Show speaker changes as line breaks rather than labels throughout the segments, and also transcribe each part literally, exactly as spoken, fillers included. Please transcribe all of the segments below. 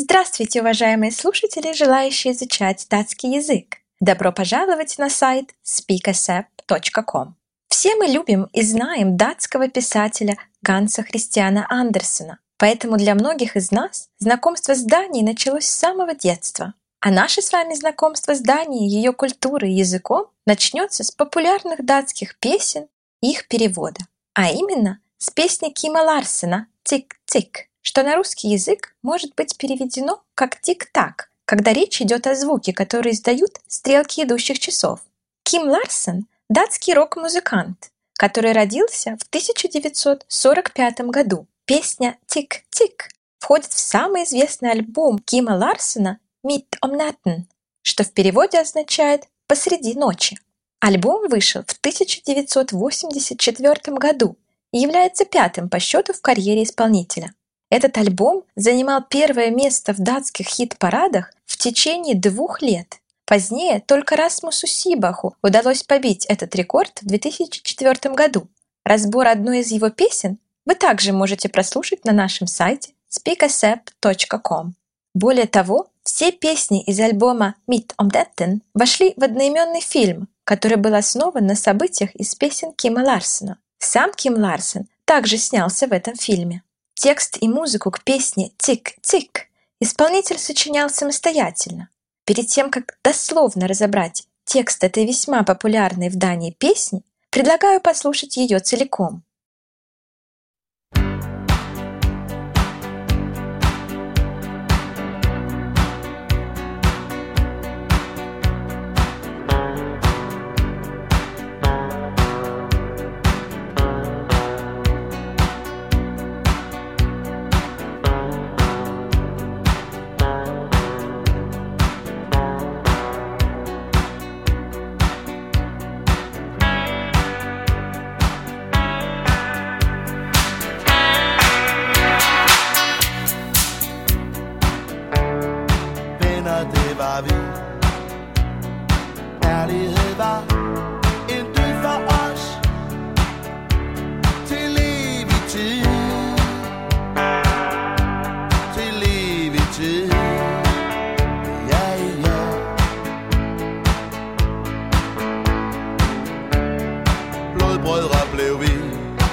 Здравствуйте, уважаемые слушатели, желающие изучать датский язык. Добро пожаловать на сайт спик эс эп точка ком. Все мы любим и знаем датского писателя Ганса Христиана Андерсена, поэтому для многих из нас знакомство с Данией началось с самого детства. А наше с вами знакомство с Данией, ее культурой и языком начнется с популярных датских песен и их перевода, а именно с песни Кима Ларсена «Тик-тик», что на русский язык может быть переведено как «тик-так», когда речь идет о звуке, который издают стрелки идущих часов. Ким Ларсен – датский рок-музыкант, который родился в тысяча девятьсот сорок пятом году. Песня «Тик-тик» входит в самый известный альбом Кима Ларсена «Midt om natten», что в переводе означает «посреди ночи». Альбом вышел в тысяча девятьсот восемьдесят четвёртом году и является пятым по счету в карьере исполнителя. Этот альбом занимал первое место в датских хит-парадах в течение двух лет. Позднее только Расмусу Сибаху удалось побить этот рекорд в две тысячи четвёртом году. Разбор одной из его песен вы также можете прослушать на нашем сайте спик эс эп точка ком. Более того, все песни из альбома «Midt om natten» вошли в одноименный фильм, который был основан на событиях из песен Кима Ларсена. Сам Ким Ларсен также снялся в этом фильме. Текст и музыку к песне «Тик-тик» исполнитель сочинял самостоятельно. Перед тем, как дословно разобрать текст этой весьма популярной в Дании песни, предлагаю послушать ее целиком.
Det var vi. Ærlighed var en dyd for os til evig tid. Til evig tid. Ja, ja. Blodbrødre blev vi.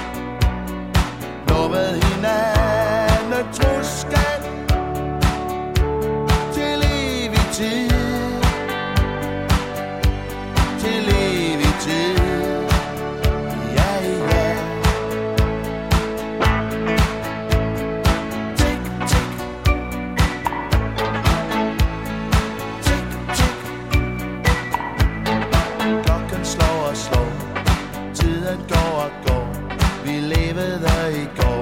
Lovede hinanden troskab. Til evig tid. Ja, ja. Tik, tik. Tik, tik. Klokken slår og slår. Tiden går og går. Vi levede i går.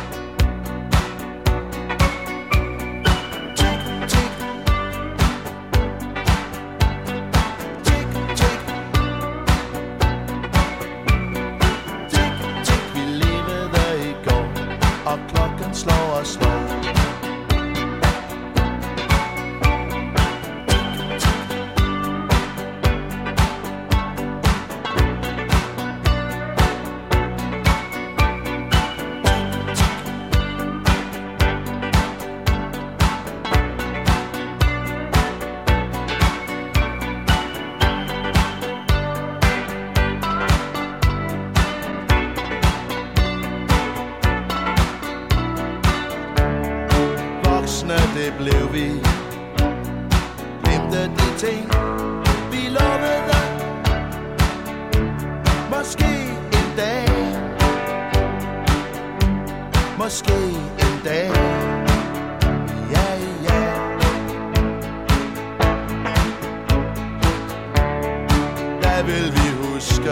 Slår og slår. Det blev vi. Glemte de ting vi lovede. Måske en dag. Måske en dag. Ja, ja. Der vil vi huske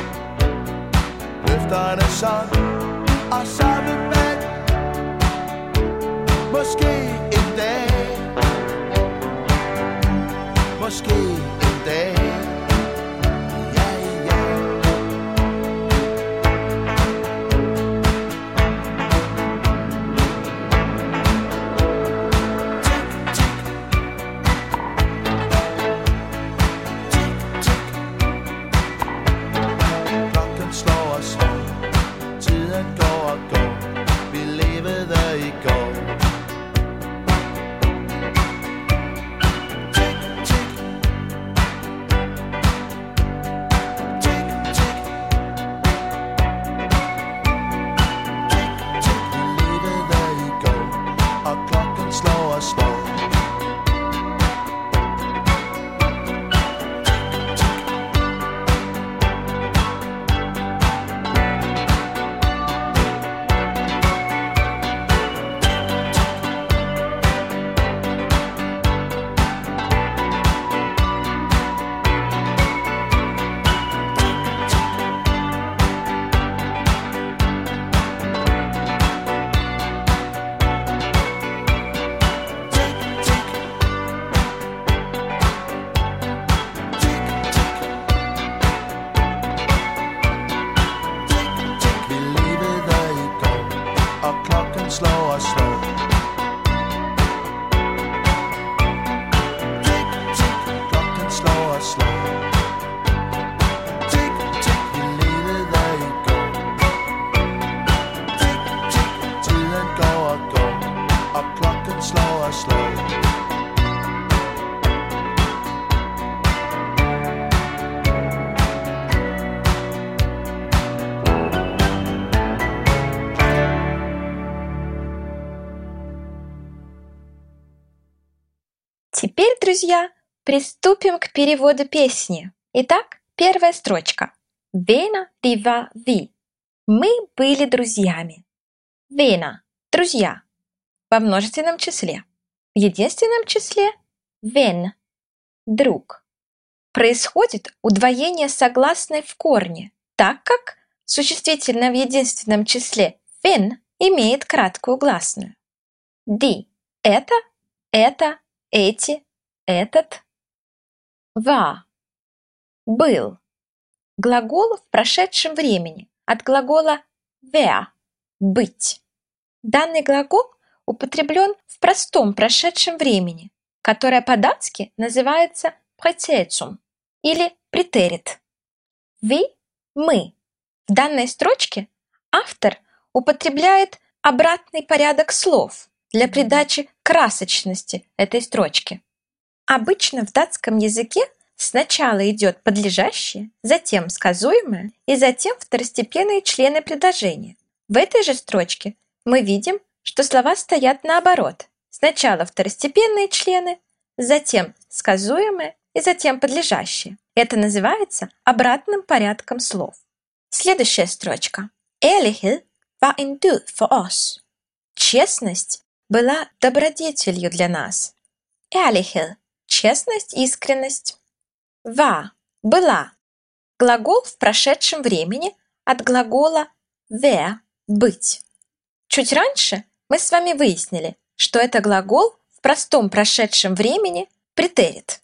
løfterne sådan og samme bag. Måske en dag. Måske en dag. Ja, ja. Tik, tik. Tik, tik. Klokken slår og slår. Tiden går og går. Vi levede i går. og slå.
Теперь, друзья, приступим к переводу песни. Итак, первая строчка. Vänner, vi var vi. Мы были друзьями. Vänner – друзья. Во множественном числе. В единственном числе – vän – друг. Происходит удвоение согласной в корне, так как существительное в единственном числе vän имеет краткую гласную. Die – это, это, эти, этот. War – был. Глагол в прошедшем времени от глагола wär – быть. Данный глагол употреблен в простом прошедшем времени, которое по-датски называется præteritum или претерит. Ви – мы. В данной строчке автор употребляет обратный порядок слов для придачи красочности этой строчки. Обычно в датском языке сначала идет подлежащее, затем сказуемое и затем второстепенные члены предложения. В этой же строчке мы видим, что слова стоят наоборот. Сначала второстепенные члены, затем сказуемое и затем подлежащее. Это называется обратным порядком слов. Следующая строчка. Ærlighed var en dyd for os. Честность была добродетелью для нас. Ærlighed – честность, искренность. Var – была. Глагол в прошедшем времени от глагола være – быть. Чуть раньше мы с вами выяснили, что это глагол в простом прошедшем времени претерит.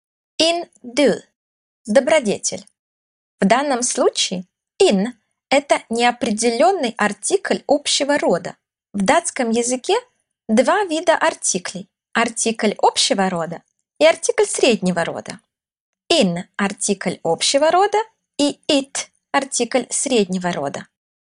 In dyd – добродетель. В данном случае in – это неопределенный артикль общего рода. В датском языке два вида артиклей – артикль общего рода и артикль среднего рода. In – артикль общего рода и it – артикль среднего рода.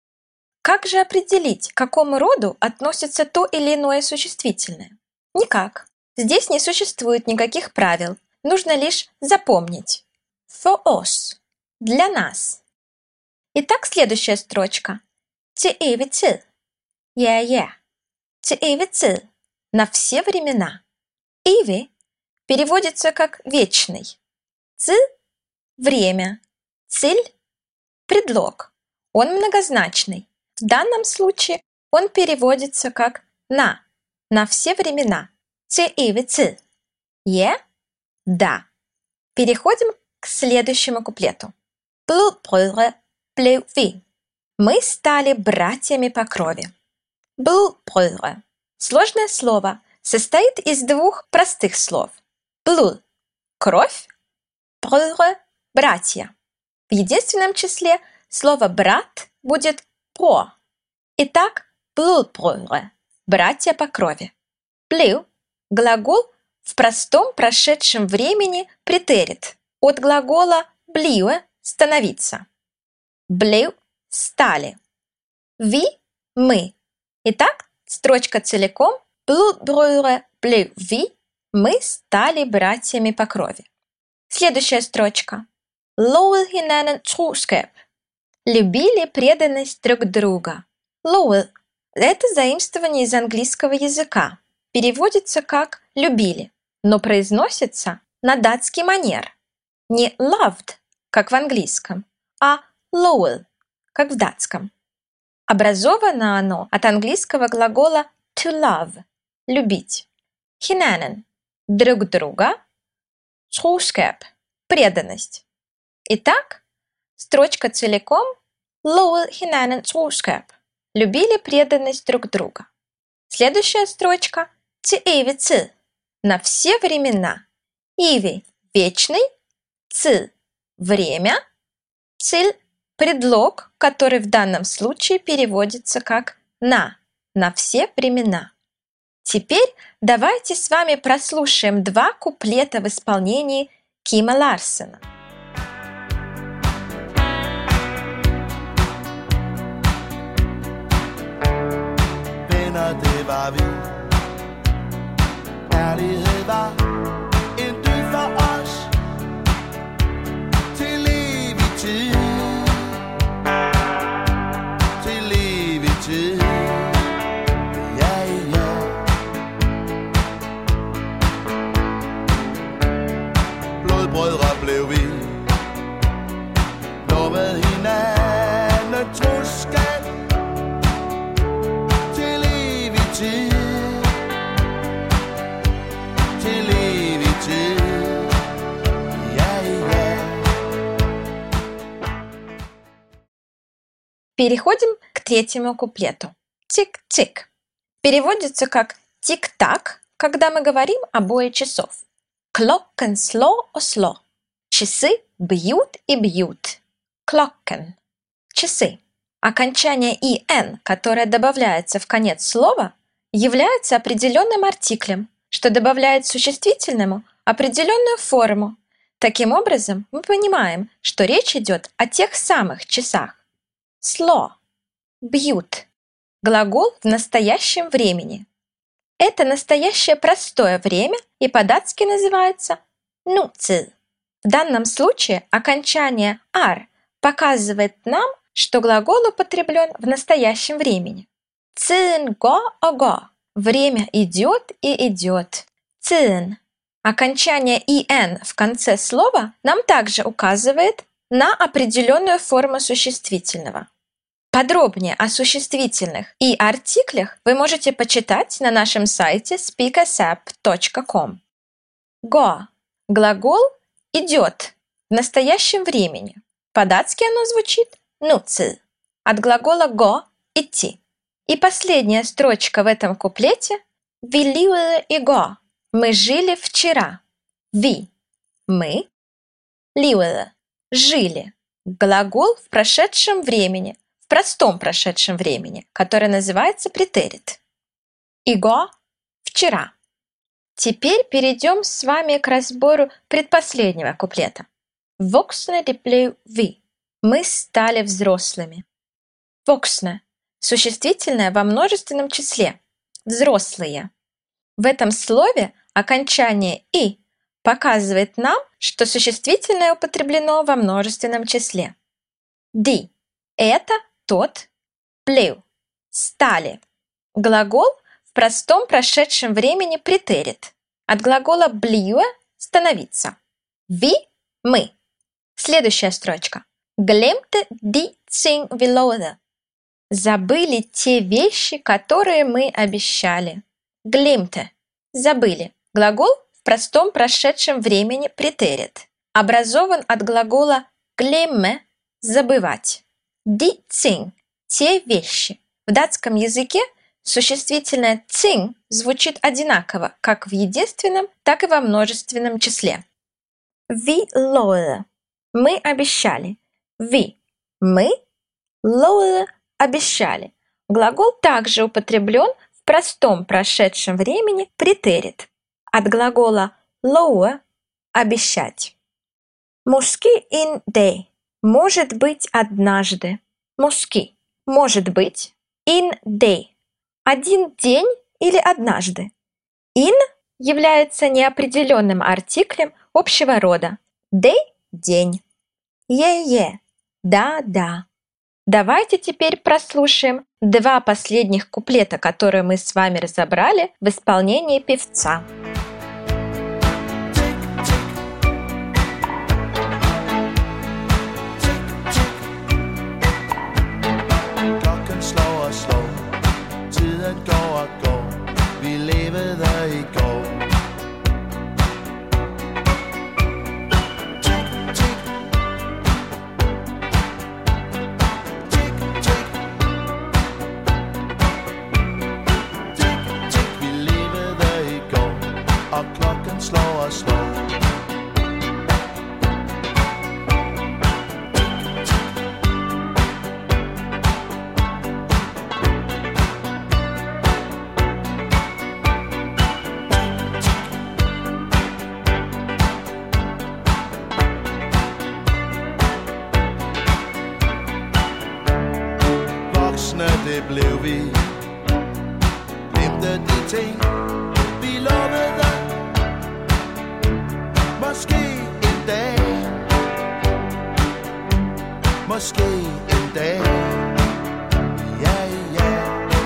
Как же определить, к какому роду относится то или иное существительное? Никак. Здесь не существует никаких правил. Нужно лишь запомнить. For us – для нас. Итак, следующая строчка. Til evig tid. Ja, ja. Til evig tid. На все времена. Evig переводится как вечный. Tid – время. Til – предлог. Он многозначный. В данном случае он переводится как на, на все времена. Til evig tid. Ja – да. Переходим к следующему куплету. Blodbrødre blev vi. Мы стали братьями по крови. Blodbrødre. Сложное слово состоит из двух простых слов. Blod – кровь, brødre – братья. В единственном числе слово брат будет bror. Итак, blodbrødre – братья по крови. Blev – глагол в простом прошедшем времени претерит от глагола blive – становиться. Blev – стали. Vi – мы. Итак, строчка целиком. Blodbrødre blev vi. Мы стали братьями по крови. Следующая строчка. Lovede hinanden troskab. Любили преданность друг друга. Loved – это заимствование из английского языка. Переводится как «любили», но произносится на датский манер. Не loved, как в английском, а loved, как в датском. Образовано оно от английского глагола to love – любить. Hinanden – друг друга. Troskab – преданность. Итак, строчка целиком. Lovede hinanden troskab. Любили преданность друг друга. Следующая строчка. Til evig tid. На все времена. Evig – вечный. Tid – время. Til – предлог, который в данном случае переводится как на, на все времена. Теперь давайте с вами прослушаем два куплета в исполнении Кима Ларсена.
Venner, det var vi.
Переходим к третьему куплету. Тик-тик. Переводится как тик-так, когда мы говорим о бое часов. Klokken slår och slår. Часы бьют и бьют. Klokken. Часы. Окончание «ин», которое добавляется в конец слова, является определенным артиклем, что добавляет существительному определенную форму. Таким образом, мы понимаем, что речь идет о тех самых часах. Сло. Бьют. Глагол в настоящем времени. Это настоящее простое время и по-датски называется нуци. В данном случае окончание «ар» показывает нам, что глагол употреблен в настоящем времени. Цин го ого. Время идет и идет. Цин. Окончание «ин» в конце слова нам также указывает на определенную форму существительного. Подробнее о существительных и артиклях вы можете почитать на нашем сайте спикасап точка ком. Го. Глагол идет в настоящем времени. По-датски оно звучит нуци. От глагола го – идти. И последняя строчка в этом куплете – «Ви и го». Мы жили вчера. Ви – мы. Ливе – жили. Глагол в прошедшем времени, в простом прошедшем времени, который называется претерит. Иго – вчера. Теперь перейдем с вами к разбору предпоследнего куплета. Voksne de blev vi. Мы стали взрослыми. Voksne – существительное во множественном числе. Взрослые. В этом слове окончание «и» показывает нам, что существительное употреблено во множественном числе. Ди – это тот, blev – стали. Глагол в простом прошедшем времени претерит. От глагола blive – становиться. Ви – мы. Следующая строчка. Glemte de ting vi lovede. Забыли те вещи, которые мы обещали. Glemte – забыли. Глагол в простом прошедшем времени претерит. Образован от глагола glemme – забывать. De ting – те вещи. В датском языке существительное ting звучит одинаково как в единственном, так и во множественном числе. Vi lovede – мы обещали. Ви – мы, lovede – обещали. Глагол также употреблен в простом прошедшем времени претерит. От глагола love – обещать. Måske en dag – может быть однажды. Måske – может быть. En dag – один день или однажды. In является неопределенным артиклем общего рода. Day – день. Е-е – да-да. Давайте теперь прослушаем два последних куплета, которые мы с вами разобрали в исполнении певца.
Klokken slår og slår. Tiden går og går. Vi levede i går. Klokken slår og slår. Voksne, det blev vi. Glemte de ting, vi lovede. Måske en dag. Måske en dag. Ja, ja.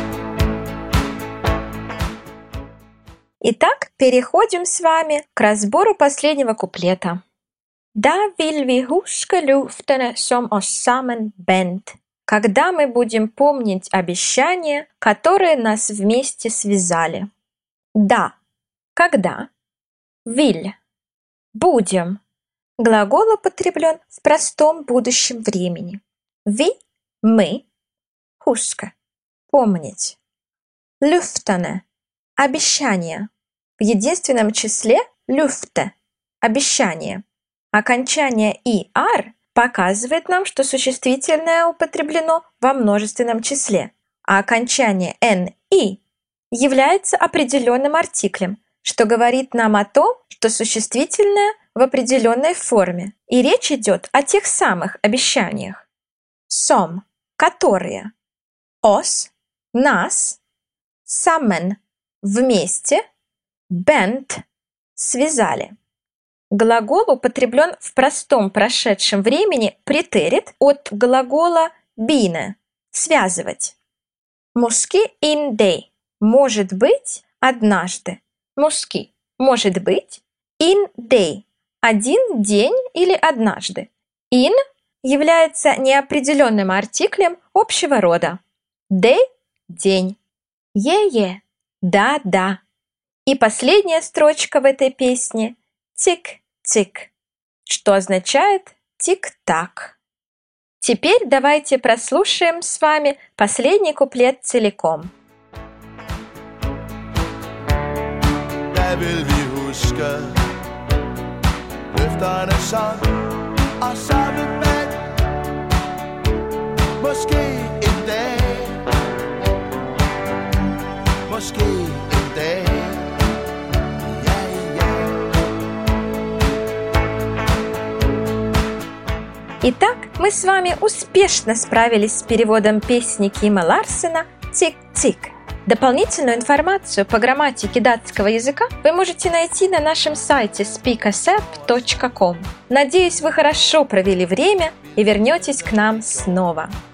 Итак, переходим с вами к разбору последнего куплета. Da vil vi huske løfterne, som os sammen bandt. Когда мы будем помнить обещания, которые нас вместе связали. Да. Когда. Vil. Будем. Глагол употреблен в простом будущем времени. Ви – мы. huska – помнить. Löftene – обещание. В единственном числе löfte – обещание. Окончание «и-ар» показывает нам, что существительное употреблено во множественном числе, а окончание «н-и» является определенным артиклем, что говорит нам о том, что существительное в определенной форме, и речь идет о тех самых обещаниях. Som – которые. Os – нас. Sammen – вместе. Bent – связали. Глагол употреблен в простом прошедшем времени претерит от глагола bine – связывать. Måske en dag – может быть однажды. Måske – может быть. En day – один день или однажды. In является неопределенным артиклем общего рода. Day – день. Е-е – да-да. И последняя строчка в этой песне – тик-тик, что означает тик-так. Теперь давайте прослушаем с вами последний куплет целиком.
Hvad vil vi huske? Løfterne sang og samme mand. Måske en dag. Måske en dag. Ja, ja.
Итак, мы с вами успешно справились с переводом песни Кима Ларсена «Тик-тик». Дополнительную информацию по грамматике датского языка вы можете найти на нашем сайте спикасеп точка ком. Надеюсь, вы хорошо провели время и вернетесь к нам снова.